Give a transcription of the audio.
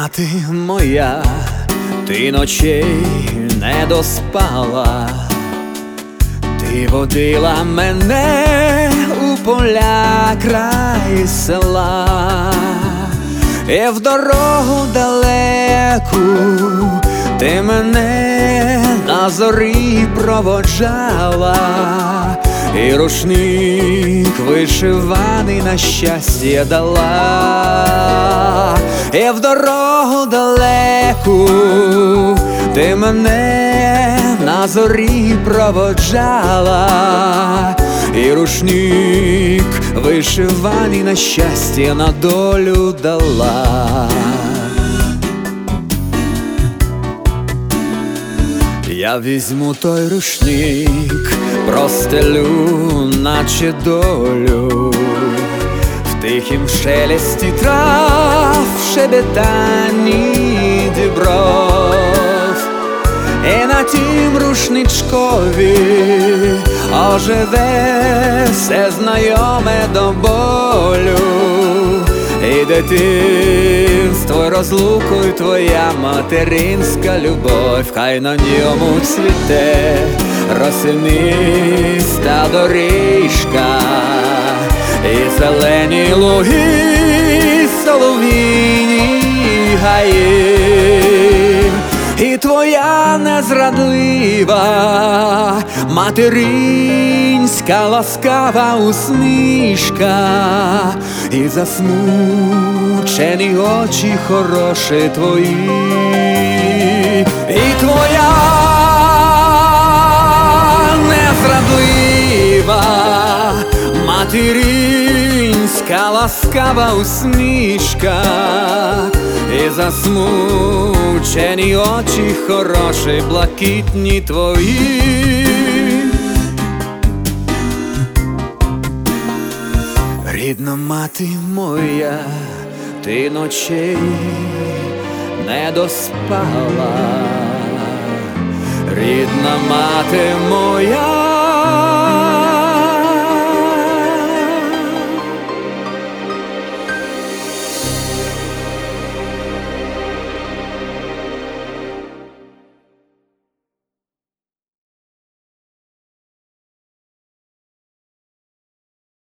мати моя, ти ночей не доспала, ти водила мене у поля край села, і в дорогу далеку ти мене на зорі проводжала, і рушник вишиваний на щастя дала, і в дорогу далеку ти мене на зорі проводжала, і рушник вишиваний на щастя на долю дала. Я візьму той рушник, простелю, наче долю, в тихім шелесті трав, в шебетанні дібров, і на тім рушничкові оживе все знайоме до болю, і дитинство, розлуку, і твоя материнська любов, хай на ньому цвіте росяниста доріжка, і зелені луги, солов'їні гаї, і твоя незрадлива материнська ласкава усмішка, і засмучені очі хороші твої, і твоя незрадлива материнська ласкава усмішка, і засмучені очі хороші блакитні твої. Рідна мати моя, ти ночей не доспала, рідна мати моя,